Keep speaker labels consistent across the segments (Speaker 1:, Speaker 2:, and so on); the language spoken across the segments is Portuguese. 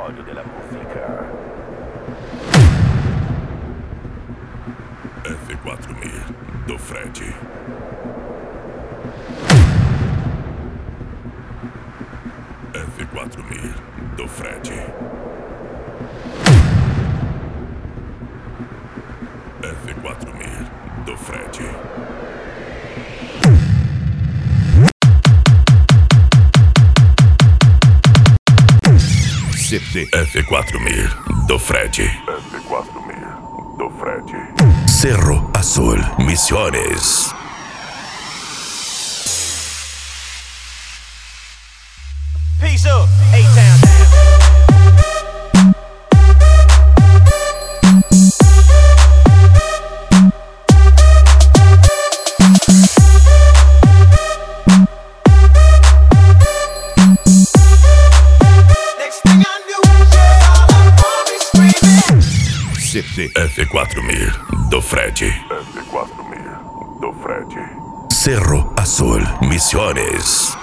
Speaker 1: laboratorio de la música.
Speaker 2: F4000 do Fred. F4000 do Fred. F4000 do Fred. CT F4000 do Fred. F4000 do Fred. Cerro Azul, Misiones.
Speaker 1: Peace up, A-Town.
Speaker 2: CT F4000 do Fred. F4000 do Fred. Cerro Azul, Misiones.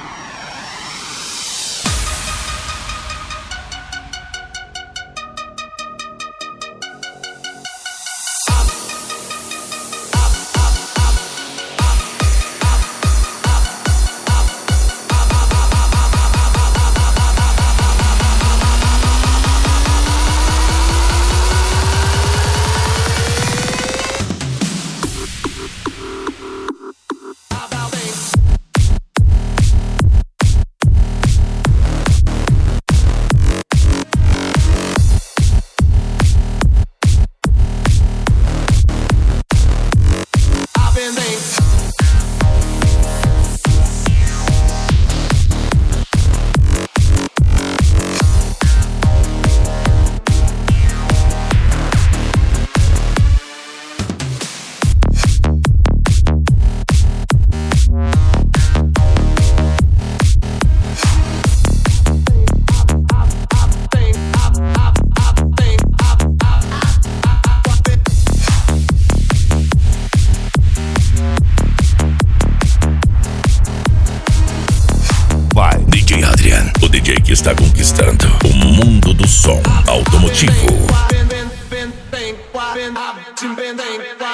Speaker 2: DJ Adrian, o DJ que está conquistando o mundo do som automotivo.